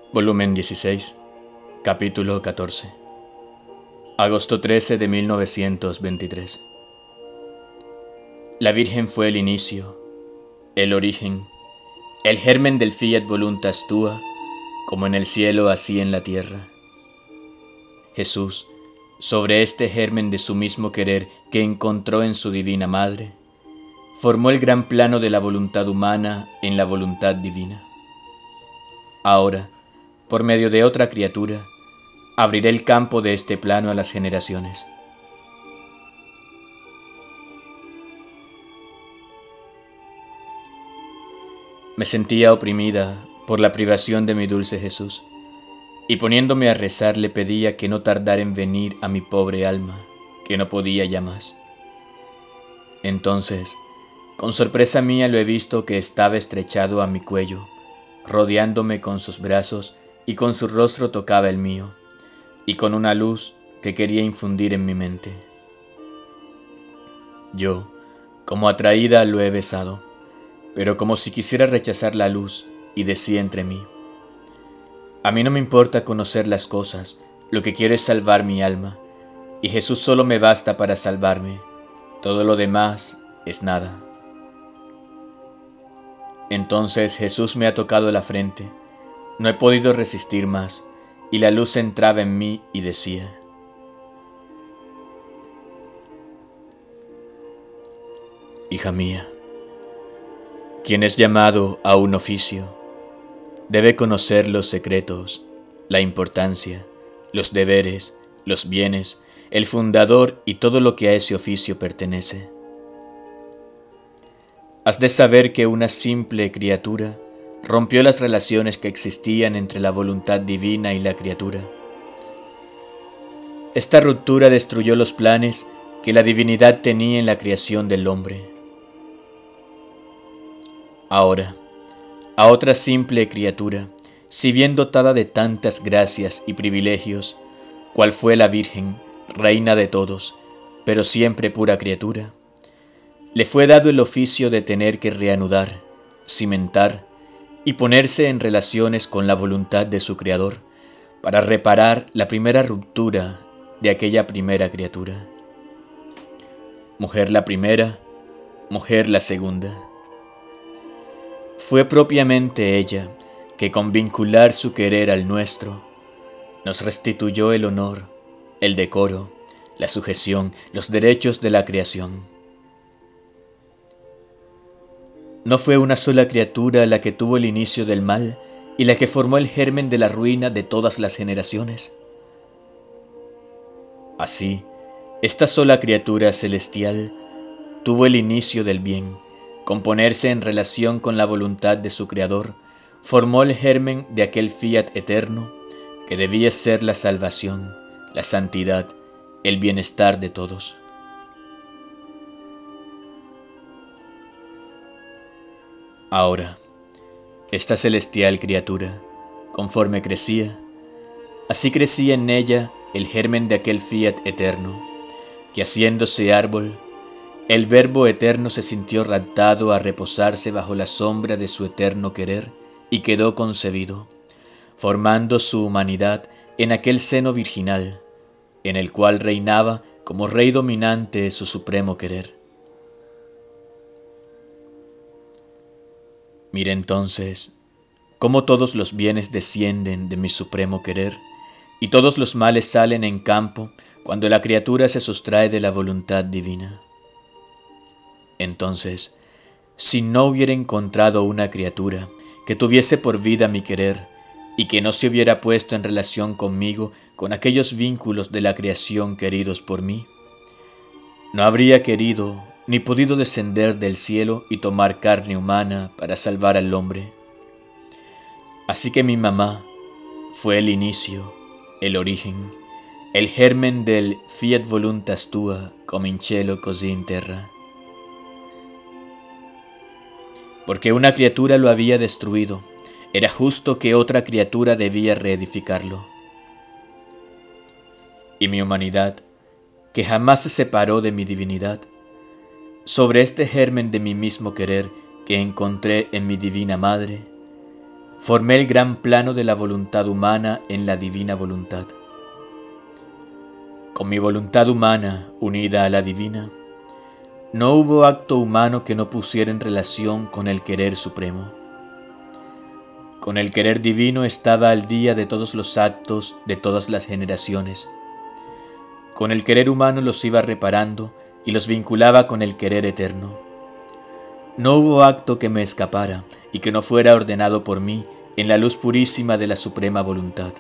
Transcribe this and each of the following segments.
Volumen 16, capítulo 14. Agosto 13 de 1923. La Virgen fue el inicio, el origen, el germen del fiat voluntas tua, como en el cielo así en la tierra. Jesús, sobre este germen de su mismo querer que encontró en su divina Madre, formó el gran plano de la voluntad humana en la voluntad divina. Ahora, por medio de otra criatura, abriré el campo de este plano a las generaciones. Me sentía oprimida por la privación de mi dulce Jesús, y poniéndome a rezar le pedía que no tardara en venir a mi pobre alma, que no podía ya más. Entonces, con sorpresa mía lo he visto que estaba estrechado a mi cuello, rodeándome con sus brazos, y con su rostro tocaba el mío, y con una luz que quería infundir en mi mente. Yo, como atraída, lo he besado, pero como si quisiera rechazar la luz, y decía entre mí: a mí no me importa conocer las cosas, lo que quiero es salvar mi alma, y Jesús solo me basta para salvarme, todo lo demás es nada. Entonces Jesús me ha tocado la frente, no he podido resistir más, y la luz entraba en mí y decía: hija mía, quien es llamado a un oficio, debe conocer los secretos, la importancia, los deberes, los bienes, el fundador y todo lo que a ese oficio pertenece. Has de saber que una simple criatura rompió las relaciones que existían entre la voluntad divina y la criatura. Esta ruptura destruyó los planes que la divinidad tenía en la creación del hombre. Ahora, a otra simple criatura, si bien dotada de tantas gracias y privilegios, cual fue la Virgen, reina de todos, pero siempre pura criatura, le fue dado el oficio de tener que reanudar, cimentar y ponerse en relaciones con la voluntad de su Creador para reparar la primera ruptura de aquella primera criatura. Mujer la primera, mujer la segunda. Fue propiamente ella que con vincular su querer al nuestro, nos restituyó el honor, el decoro, la sujeción, los derechos de la creación. ¿No fue una sola criatura la que tuvo el inicio del mal y la que formó el germen de la ruina de todas las generaciones? Así, esta sola criatura celestial tuvo el inicio del bien, con ponerse en relación con la voluntad de su Creador, formó el germen de aquel fiat eterno que debía ser la salvación, la santidad, el bienestar de todos. Ahora, esta celestial criatura, conforme crecía, así crecía en ella el germen de aquel fiat eterno, que haciéndose árbol, el Verbo eterno se sintió raptado a reposarse bajo la sombra de su eterno querer y quedó concebido, formando su humanidad en aquel seno virginal, en el cual reinaba como rey dominante su supremo querer. Mira entonces cómo todos los bienes descienden de mi supremo querer y todos los males salen en campo cuando la criatura se sustrae de la voluntad divina. Entonces, si no hubiera encontrado una criatura que tuviese por vida mi querer y que no se hubiera puesto en relación conmigo con aquellos vínculos de la creación queridos por mí, no habría querido ni podido descender del cielo y tomar carne humana para salvar al hombre. Así que mi mamá fue el inicio, el origen, el germen del fiat voluntas tua come in cielo così in terra. Porque una criatura lo había destruido, era justo que otra criatura debía reedificarlo. Y mi humanidad, que jamás se separó de mi divinidad, sobre este germen de mi mismo querer que encontré en mi divina Madre, formé el gran plano de la voluntad humana en la divina voluntad. Con mi voluntad humana unida a la divina, no hubo acto humano que no pusiera en relación con el querer supremo. Con el querer divino estaba al día de todos los actos de todas las generaciones. Con el querer humano los iba reparando y los vinculaba con el querer eterno. No hubo acto que me escapara y que no fuera ordenado por mí en la luz purísima de la suprema voluntad.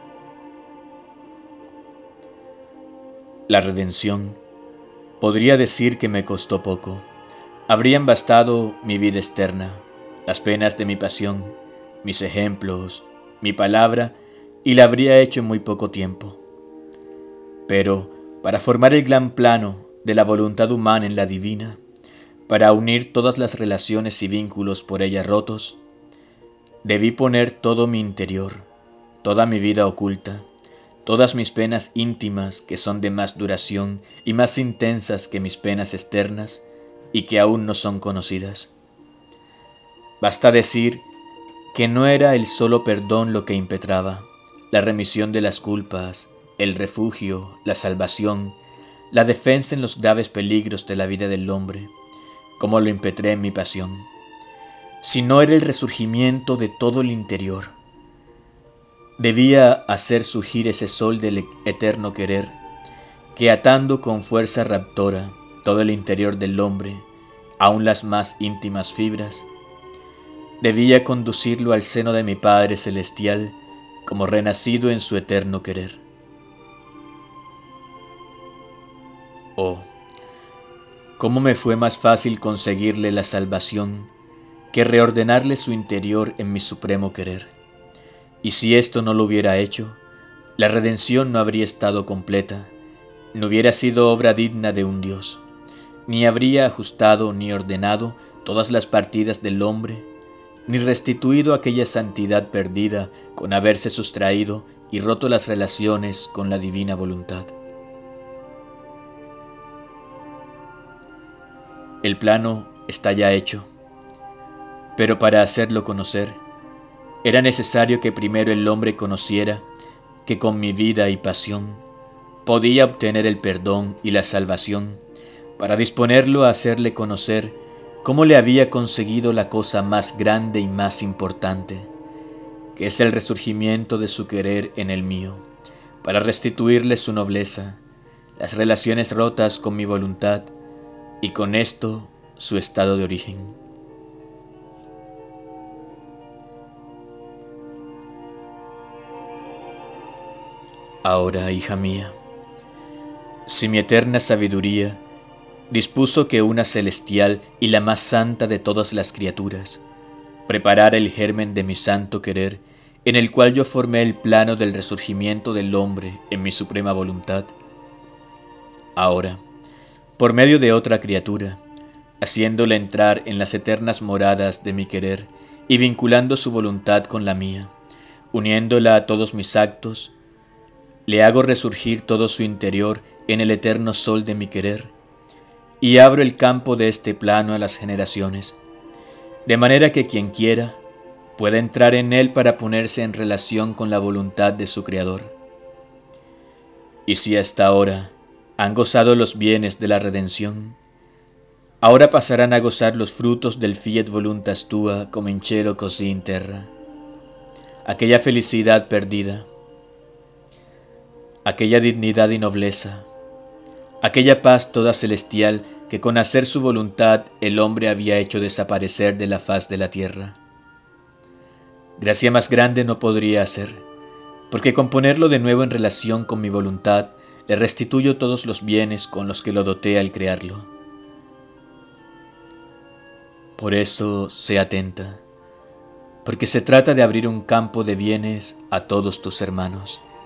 La redención, podría decir que me costó poco. Habrían bastado mi vida externa, las penas de mi pasión, mis ejemplos, mi palabra, y la habría hecho en muy poco tiempo. Pero, para formar el gran plano de la voluntad humana en la divina, para unir todas las relaciones y vínculos por ella rotos, debí poner todo mi interior, toda mi vida oculta, todas mis penas íntimas que son de más duración y más intensas que mis penas externas y que aún no son conocidas. Basta decir que no era el solo perdón lo que impetraba, la remisión de las culpas, el refugio, la salvación, la defensa en los graves peligros de la vida del hombre, como lo impetré en mi pasión, sino era el resurgimiento de todo el interior. Debía hacer surgir ese sol del eterno querer, que atando con fuerza raptora todo el interior del hombre, aun las más íntimas fibras, debía conducirlo al seno de mi Padre Celestial como renacido en su eterno querer. Oh, cómo me fue más fácil conseguirle la salvación que reordenarle su interior en mi supremo querer. Y si esto no lo hubiera hecho, la redención no habría estado completa, no hubiera sido obra digna de un Dios, ni habría ajustado ni ordenado todas las partidas del hombre, ni restituido aquella santidad perdida con haberse sustraído y roto las relaciones con la divina voluntad. El plano está ya hecho, pero para hacerlo conocer, era necesario que primero el hombre conociera que con mi vida y pasión podía obtener el perdón y la salvación, para disponerlo a hacerle conocer cómo le había conseguido la cosa más grande y más importante, que es el resurgimiento de su querer en el mío, para restituirle su nobleza, las relaciones rotas con mi voluntad y con esto su estado de origen. Ahora, hija mía, si mi eterna sabiduría dispuso que una celestial y la más santa de todas las criaturas preparara el germen de mi santo querer, en el cual yo formé el plano del resurgimiento del hombre en mi suprema voluntad, ahora, por medio de otra criatura, haciéndola entrar en las eternas moradas de mi querer y vinculando su voluntad con la mía, uniéndola a todos mis actos, le hago resurgir todo su interior en el eterno sol de mi querer, y abro el campo de este plano a las generaciones, de manera que quien quiera pueda entrar en él para ponerse en relación con la voluntad de su Creador. Y si hasta ahora han gozado los bienes de la redención, ahora pasarán a gozar los frutos del fiat voluntas tua cominciero così in terra, aquella felicidad perdida, aquella dignidad y nobleza, aquella paz toda celestial que con hacer su voluntad el hombre había hecho desaparecer de la faz de la tierra. Gracia más grande no podría hacer, porque con ponerlo de nuevo en relación con mi voluntad, le restituyo todos los bienes con los que lo doté al crearlo. Por eso, sé atenta, porque se trata de abrir un campo de bienes a todos tus hermanos.